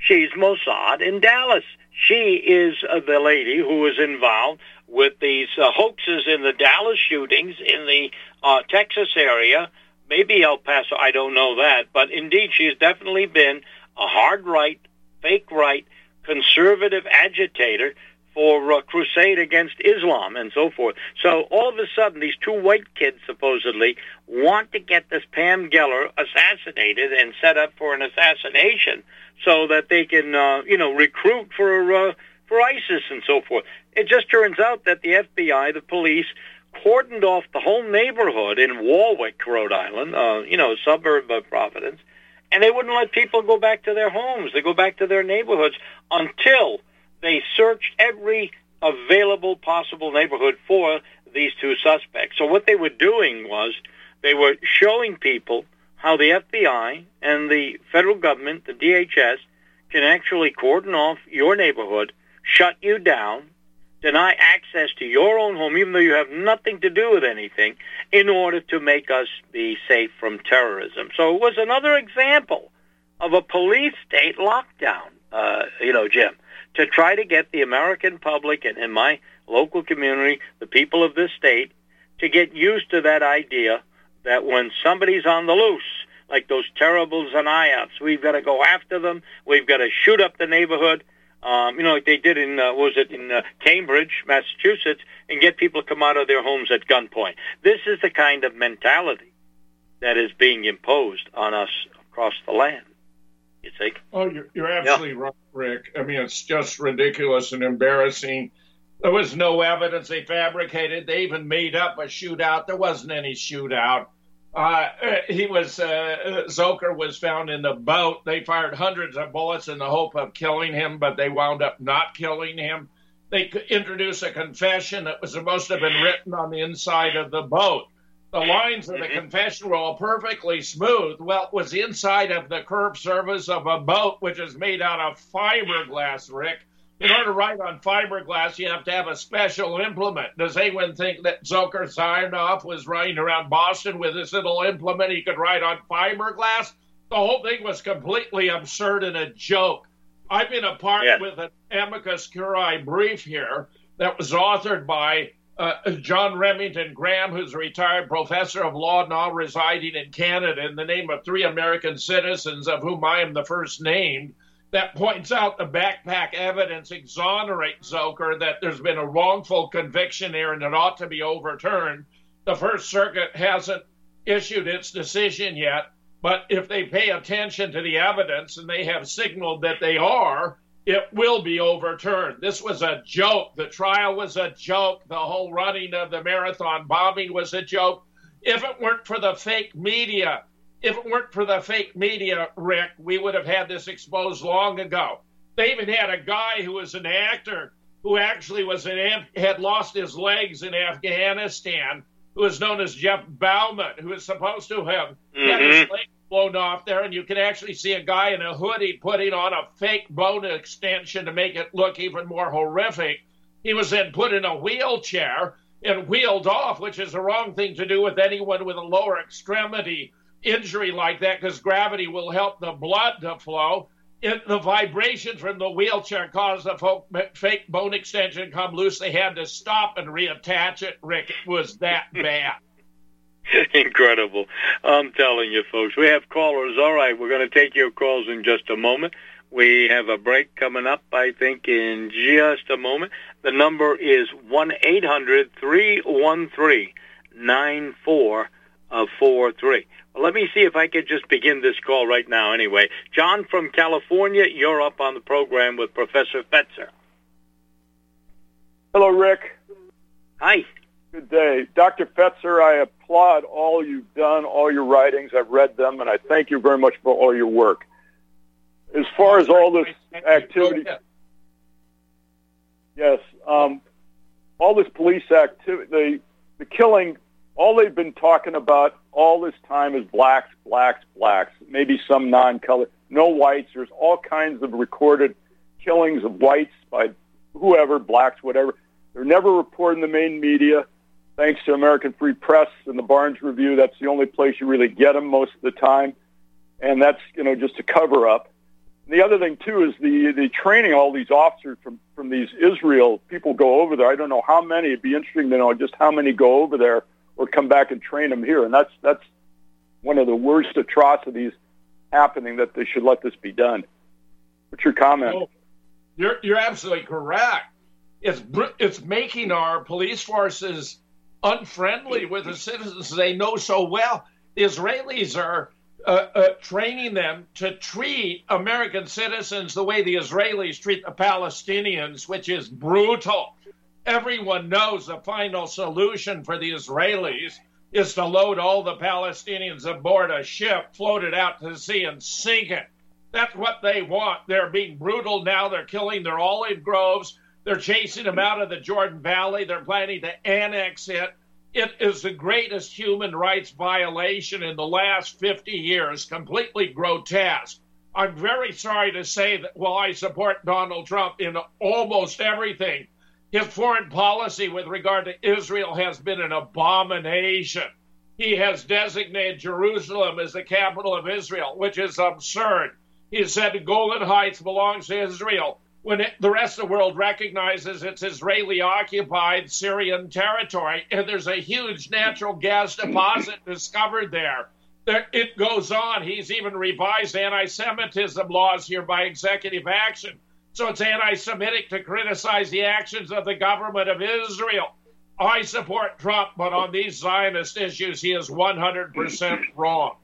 She's Mossad in Dallas. She is the lady who was involved with these hoaxes in the Dallas shootings in the Texas area, maybe El Paso, I don't know that, but indeed she's definitely been a hard right, fake right, conservative agitator for crusade against Islam and so forth. So all of a sudden, these two white kids supposedly want to get this Pam Geller assassinated and set up for an assassination so that they can, recruit for ISIS and so forth. It just turns out that the FBI, the police, cordoned off the whole neighborhood in Warwick, Rhode Island, a suburb of Providence, and they wouldn't let people go back to their homes. They go back to their neighborhoods until they searched every available possible neighborhood for these two suspects. So what they were doing was they were showing people how the FBI and the federal government, the DHS, can actually cordon off your neighborhood, shut you down, deny access to your own home, even though you have nothing to do with anything, in order to make us be safe from terrorism. So it was another example of a police state lockdown, Jim, to try to get the American public and in my local community, the people of this state, to get used to that idea that when somebody's on the loose, like those terrible Zanayaps, we've got to go after them, we've got to shoot up the neighborhood, like they did in Cambridge, Massachusetts, and get people to come out of their homes at gunpoint. This is the kind of mentality that is being imposed on us across the land, you see? Oh, you're absolutely right, Rick. I mean, it's just ridiculous and embarrassing. There was no evidence they fabricated. They even made up a shootout. There wasn't any shootout. Zoker was found in the boat. They fired hundreds of bullets in the hope of killing him, but they wound up not killing him. They introduced a confession that was supposed to have been written on the inside of the boat. The lines of the confession were all perfectly smooth. Well, it was inside of the curved surface of a boat, which is made out of fiberglass, Rick. In order to write on fiberglass, you have to have a special implement. Does anyone think that Zoker Sarnoff was riding around Boston with this little implement he could write on fiberglass? The whole thing was completely absurd and a joke. I've been a part with an amicus curiae brief here that was authored by John Remington Graham, who's a retired professor of law now residing in Canada in the name of 3 American citizens, of whom I am the first named, that points out the backpack evidence exonerates Zoker, that there's been a wrongful conviction here and it ought to be overturned. The First Circuit hasn't issued its decision yet, but if they pay attention to the evidence, and they have signaled that they are, it will be overturned. This was a joke. The trial was a joke. The whole running of the marathon bombing was a joke. If it weren't for the fake media, Rick, we would have had this exposed long ago. They even had a guy who was an actor who actually had lost his legs in Afghanistan, who was known as Jeff Bauman, who was supposed to have had his legs blown off there, and you can actually see a guy in a hoodie putting on a fake bone extension to make it look even more horrific. He was then put in a wheelchair and wheeled off, which is the wrong thing to do with anyone with a lower extremity injury like that, because gravity will help the blood to flow. The vibrations from the wheelchair caused the fake bone extension to come loose. They had to stop and reattach it, Rick. It was that bad. Incredible. I'm telling you, folks. We have callers. All right, we're going to take your calls in just a moment. We have a break coming up, I think, in just a moment. The number is 1-800-313-9443. Well, let me see if I could just begin this call right now anyway. John from California, you're up on the program with Professor Fetzer. Hello, Rick. Hi. Good day. Dr. Fetzer, I applaud all you've done, all your writings. I've read them, and I thank you very much for all your work. As far as all this activity... Yes. All this police activity, the killing, all they've been talking about all this time is blacks, maybe some non-color, no whites. There's all kinds of recorded killings of whites by whoever, blacks, whatever. They're never reported in the main media. Thanks to American Free Press and the Barnes Review, that's the only place you really get them most of the time. And that's, just a cover-up. The other thing, too, is the training all these officers from these Israel people go over there. I don't know how many. It'd be interesting to know just how many go over there or come back and train them here. And that's one of the worst atrocities happening, that they should let this be done. What's your comment? Oh, you're absolutely correct. It's making our police forces unfriendly with the citizens they know so well. The Israelis are training them to treat American citizens the way the Israelis treat the Palestinians, which is brutal. Everyone knows the final solution for the Israelis is to load all the Palestinians aboard a ship, float it out to sea, and sink it. That's what they want. They're being brutal now. They're killing their olive groves. They're chasing them out of the Jordan Valley. They're planning to annex it. It is the greatest human rights violation in the last 50 years, completely grotesque. I'm very sorry to say that while I support Donald Trump in almost everything, his foreign policy with regard to Israel has been an abomination. He has designated Jerusalem as the capital of Israel, which is absurd. He said the Golan Heights belongs to Israel, when the rest of the world recognizes it's Israeli-occupied Syrian territory, and there's a huge natural gas deposit discovered there. It goes on. He's even revised anti-Semitism laws here by executive action. So it's anti-Semitic to criticize the actions of the government of Israel. I support Trump, but on these Zionist issues, he is 100% wrong.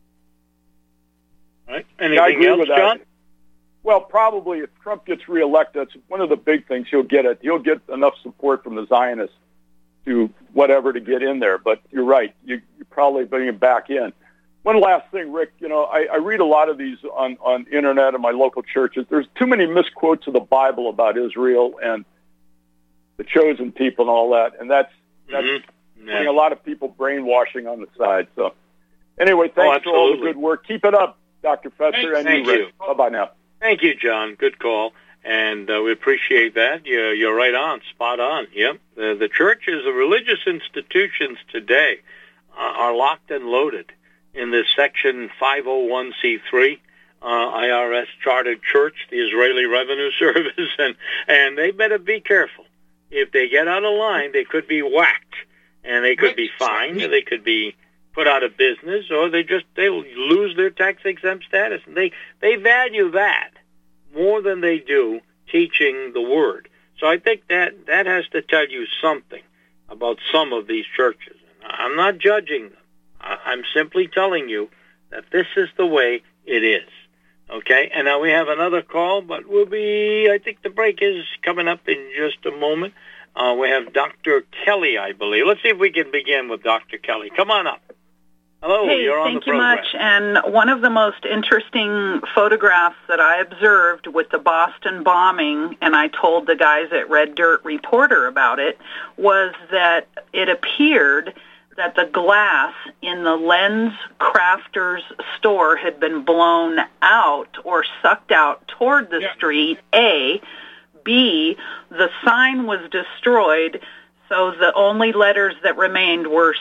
All right. Anything else, John? Well, probably if Trump gets reelected, that's one of the big things he'll get. He'll get enough support from the Zionists to whatever to get in there. But you're right. You probably bring him back in. One last thing, Rick. I read a lot of these on internet and my local churches. There's too many misquotes of the Bible about Israel and the chosen people and all that, and that's putting a lot of people brainwashing on the side. So anyway, thanks for all the good work. Keep it up, Dr. Fetzer, Thank you, you. Rick. Bye-bye now. Thank you, John. Good call. And we appreciate that. You're right on, spot on. Yep. The churches, the religious institutions today are locked and loaded in this Section 501c3 IRS chartered church, the Israeli Revenue Service, and they better be careful. If they get out of line, they could be whacked, and they could be fined, and they could be put out of business, or they'll lose their tax-exempt status. And they value that more than they do teaching the Word. So I think that has to tell you something about some of these churches. I'm not judging them. I'm simply telling you that this is the way it is. Okay? And now we have another call, but I think the break is coming up in just a moment. We have Dr. Kelly, I believe. Let's see if we can begin with Dr. Kelly. Come on up. Hello, hey, you're on the program. Thank you much. And one of the most interesting photographs that I observed with the Boston bombing, and I told the guys at Red Dirt Reporter about it, was that it appeared that the glass in the Lens Crafters store had been blown out or sucked out toward the street, A. B, the sign was destroyed, so the only letters that remained were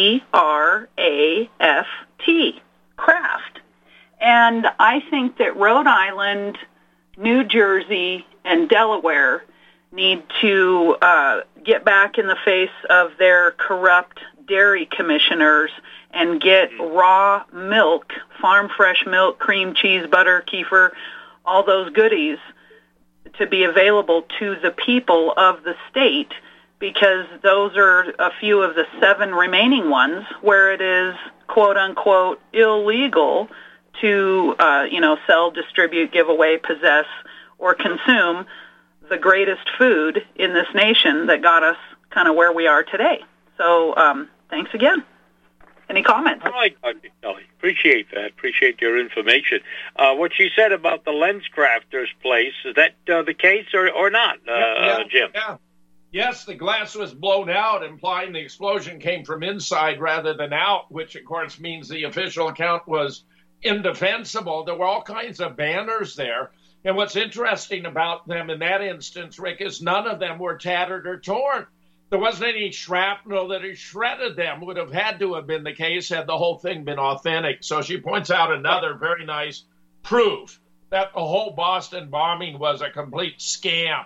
C-R-A-F-T, craft. And I think that Rhode Island, New Jersey, and Delaware need to get back in the face of their corrupt dairy commissioners and get raw milk, farm fresh milk, cream, cheese, butter, kefir, all those goodies to be available to the people of the state, because those are a few of the 7 remaining ones where it is, quote-unquote, illegal to, sell, distribute, give away, possess, or consume the greatest food in this nation that got us kind of where we are today. So thanks again. Any comments? All right, Dr. Kelly. Appreciate that. Appreciate your information. What she said about the Lens Crafters place, is that the case or not, Jim? Yeah. Yes, the glass was blown out, implying the explosion came from inside rather than out, which, of course, means the official account was indefensible. There were all kinds of banners there. And what's interesting about them in that instance, Rick, is none of them were tattered or torn. There wasn't any shrapnel that had shredded them. Would have had to have been the case had the whole thing been authentic. So she points out another very nice proof that the whole Boston bombing was a complete scam.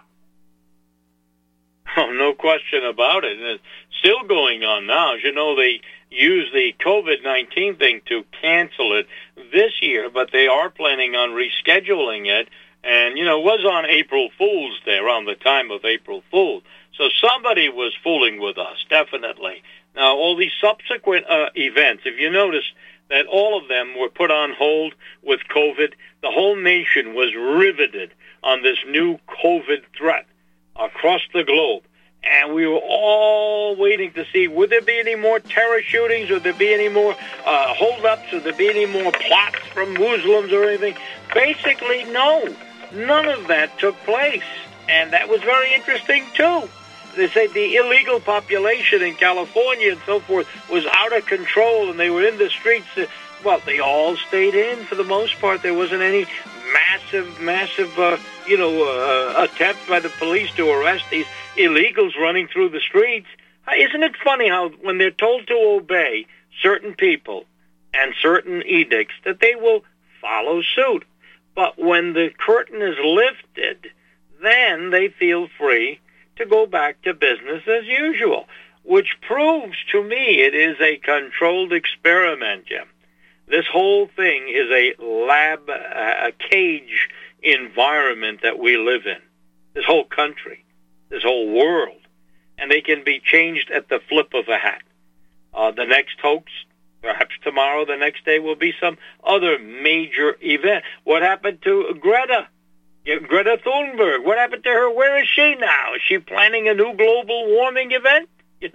Oh, no question about it. And it's still going on now. As you know, they use the COVID-19 thing to cancel it this year, but they are planning on rescheduling it. And, it was on April Fool's Day, around the time of April Fool's. So somebody was fooling with us, definitely. Now, all these subsequent events, if you notice that all of them were put on hold with COVID, the whole nation was riveted on this new COVID threat across the globe. And we were all waiting to see, would there be any more terror shootings? Would there be any more holdups? Would there be any more plots from Muslims or anything? Basically, no. None of that took place. And that was very interesting, too. They say the illegal population in California and so forth was out of control, and they were in the streets. Well, they all stayed in for the most part. There wasn't any massive attempt by the police to arrest these illegals running through the streets. Isn't it funny how when they're told to obey certain people and certain edicts that they will follow suit? But when the curtain is lifted, then they feel free to go back to business as usual, which proves to me it is a controlled experiment, Jim. This whole thing is a lab, a cage environment that we live in, this whole country, this whole world, and they can be changed at the flip of a hat. The next hoax, perhaps tomorrow, the next day, will be some other major event. What happened to Greta Thunberg? What happened to her? Where is she now? Is she planning a new global warming event?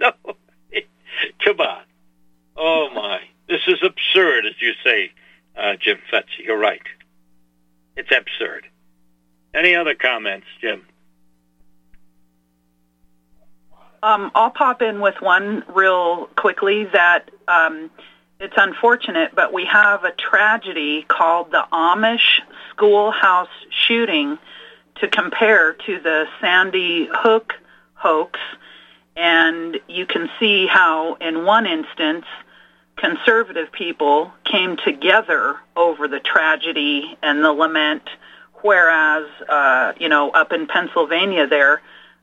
Come on. Oh, my. This is absurd, as you say, Jim Fetzi. You're right. It's absurd. Any other comments, Jim? I'll pop in with one real quickly that it's unfortunate, but we have a tragedy called the Amish schoolhouse shooting to compare to the Sandy Hook hoax. And you can see how, in one instance, conservative people came together over the tragedy and the lament, whereas, up in Pennsylvania there,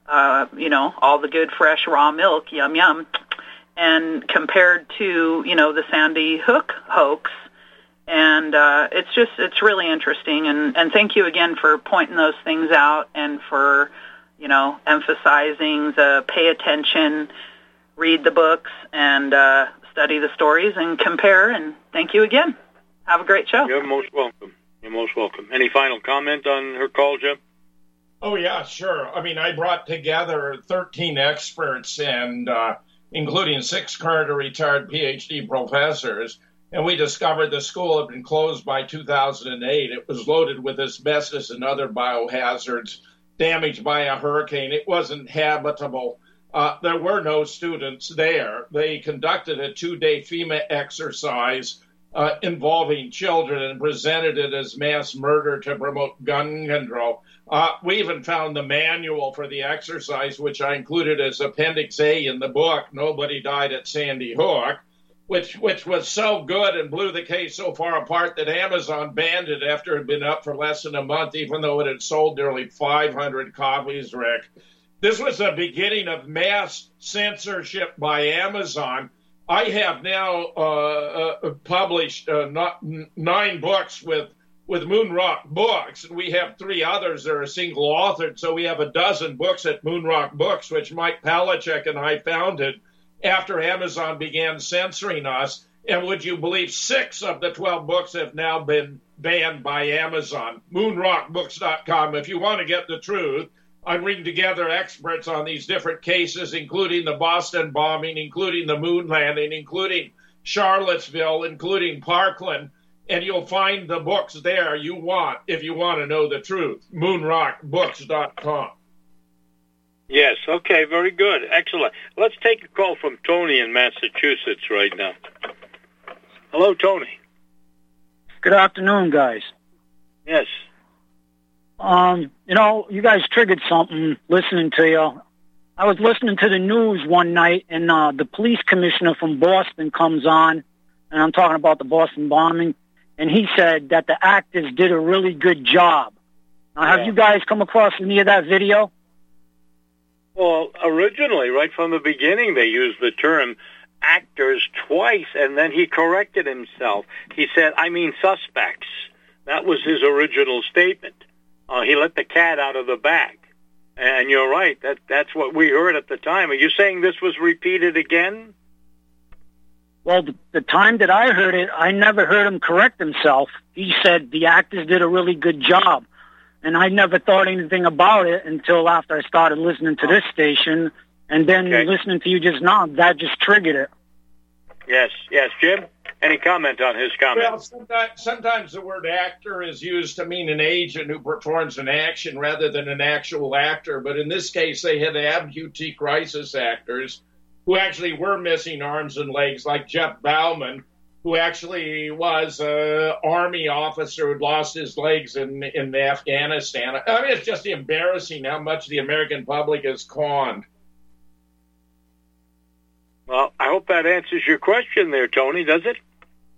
all the good, fresh, raw milk, yum, yum, and compared to, the Sandy Hook hoax. And it's really interesting. And thank you again for pointing those things out and for, emphasizing the pay attention, read the books, and study the stories and compare. And thank you again. Have a great show. You're most welcome. You're most welcome. Any final comment on her call, Jim? Oh, yeah, sure. I mean, I brought together 13 experts, and including 6 current or retired PhD professors, and we discovered the school had been closed by 2008. It was loaded with asbestos and other biohazards, damaged by a hurricane. It wasn't habitable. There were no students there. They conducted a 2-day FEMA exercise involving children and presented it as mass murder to promote gun control. We even found the manual for the exercise, which I included as Appendix A in the book, Nobody Died at Sandy Hook, which was so good and blew the case so far apart that Amazon banned it after it had been up for less than a month, even though it had sold nearly 500 copies, Rick. This was the beginning of mass censorship by Amazon. I have now published 9 books with Moonrock Books, and we have 3 others that are single authored. So we have a dozen books at Moonrock Books, which Mike Palachuk and I founded after Amazon began censoring us. And would you believe 6 of the 12 books have now been banned by Amazon? Moonrockbooks.com. If you want to get the truth, I'm bringing together experts on these different cases, including the Boston bombing, including the moon landing, including Charlottesville, including Parkland. And you'll find the books there you want if you want to know the truth. Moonrockbooks.com. Yes, okay, very good. Excellent. Let's take a call from Tony in Massachusetts right now. Hello, Tony. Good afternoon, guys. Yes. You guys triggered something listening to you. I was listening to the news one night, and the police commissioner from Boston comes on, and I'm talking about the Boston bombing, and he said that the actors did a really good job. Now, have you guys come across any of that video? Well, originally, right from the beginning, they used the term actors twice, and then he corrected himself. He said, I mean suspects. That was his original statement. He let the cat out of the bag. And you're right, that's what we heard at the time. Are you saying this was repeated again? Well, the time that I heard it, I never heard him correct himself. He said the actors did a really good job. And I never thought anything about it until after I started listening to this station. And then listening to you just now, that just triggered it. Yes. Jim, any comment on his comment? Well, sometimes the word actor is used to mean an agent who performs an action rather than an actual actor. But in this case, they had amputee crisis actors who actually were missing arms and legs, like Jeff Bauman, who actually was an Army officer who'd lost his legs in Afghanistan. I mean, it's just embarrassing how much the American public is conned. Well, I hope that answers your question there, Tony, does it?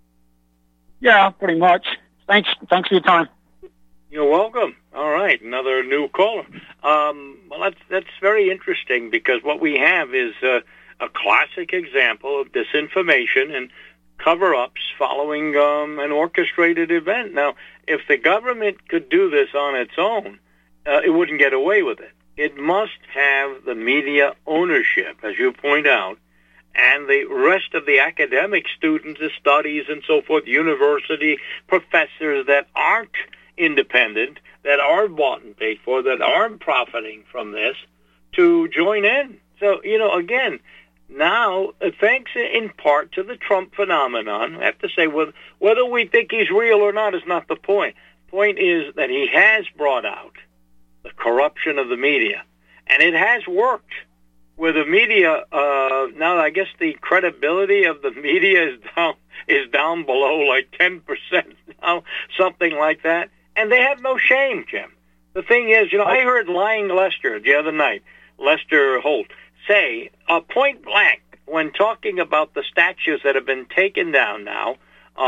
Yeah, pretty much. Thanks for your time. You're welcome. All right, another new caller. Well, that's very interesting because what we have is a classic example of disinformation and cover-ups following an orchestrated event. Now, if the government could do this on its own, it wouldn't get away with it. It must have the media ownership, as you point out, and the rest of the academic students, the studies and so forth, university professors that aren't independent, that aren't bought and paid for, that aren't profiting from this, to join in. So, again, now, thanks in part to the Trump phenomenon, I have to say, whether we think he's real or not is not the point. Point is that he has brought out the corruption of the media, and it has worked. Where the media, now I guess the credibility of the media is down below like 10% now, something like that. And they have no shame, Jim. The thing is, I heard Lying Lester the other night, Lester Holt, say, point blank, when talking about the statues that have been taken down now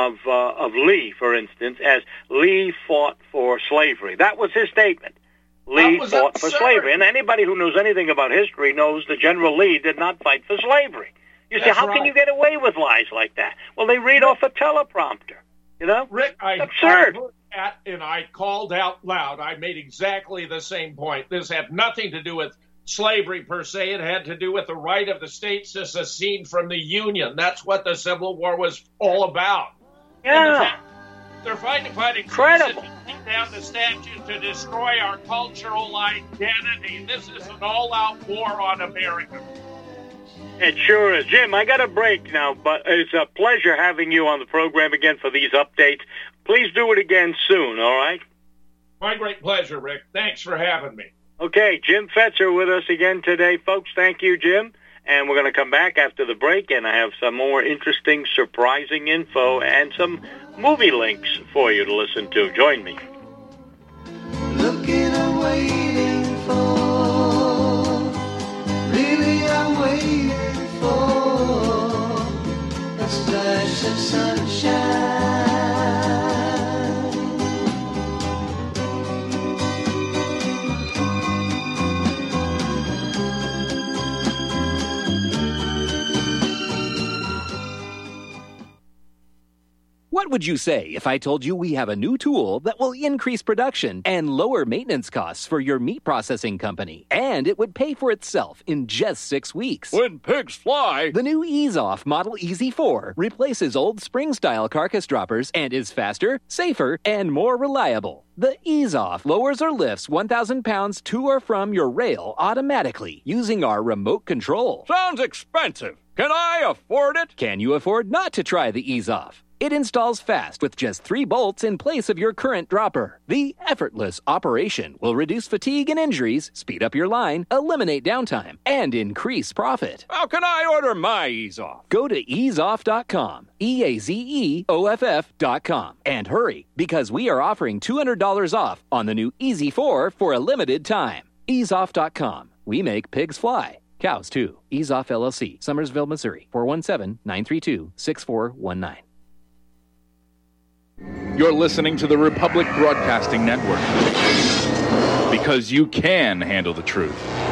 of Lee, for instance, as Lee fought for slavery. That was his statement. Lee fought for slavery. And anybody who knows anything about history knows that General Lee did not fight for slavery. You say, how can you get away with lies like that? Well, they read off a teleprompter, Rick, absurd. I heard that and I called out loud. I made exactly the same point. This had nothing to do with slavery per se. It had to do with the right of the states to secede from the Union. That's what the Civil War was all about. Yeah. They're trying to find incredible. Take down the statues to destroy our cultural identity. This is an all-out war on America. It sure is. Jim, I got a break now, but it's a pleasure having you on the program again for these updates. Please do it again soon, all right? My great pleasure, Rick. Thanks for having me. Okay, Jim Fetzer with us again today. Folks, thank you, Jim. And we're going to come back after the break, and I have some more interesting, surprising info and some movie links for you to listen to. Join me. Looking and waiting for, really I'm waiting for a splash of sunshine. What would you say if I told you we have a new tool that will increase production and lower maintenance costs for your meat processing company? And it would pay for itself in just 6 weeks. When pigs fly! The new Ease-Off Model Easy 4 replaces old spring-style carcass droppers and is faster, safer, and more reliable. The Ease-Off lowers or lifts 1,000 pounds to or from your rail automatically using our remote control. Sounds expensive. Can I afford it? Can you afford not to try the Ease-Off? It installs fast with just 3 bolts in place of your current dropper. The effortless operation will reduce fatigue and injuries, speed up your line, eliminate downtime, and increase profit. How can I order my Ease-Off? Go to easeoff.com, EAZEOFF.com, and hurry, because we are offering $200 off on the new Easy 4 for a limited time. Easeoff.com. We make pigs fly. Cows, too. Ease-Off LLC, Summersville, Missouri, 417-932-6419. You're listening to the Republic Broadcasting Network. Because you can handle the truth.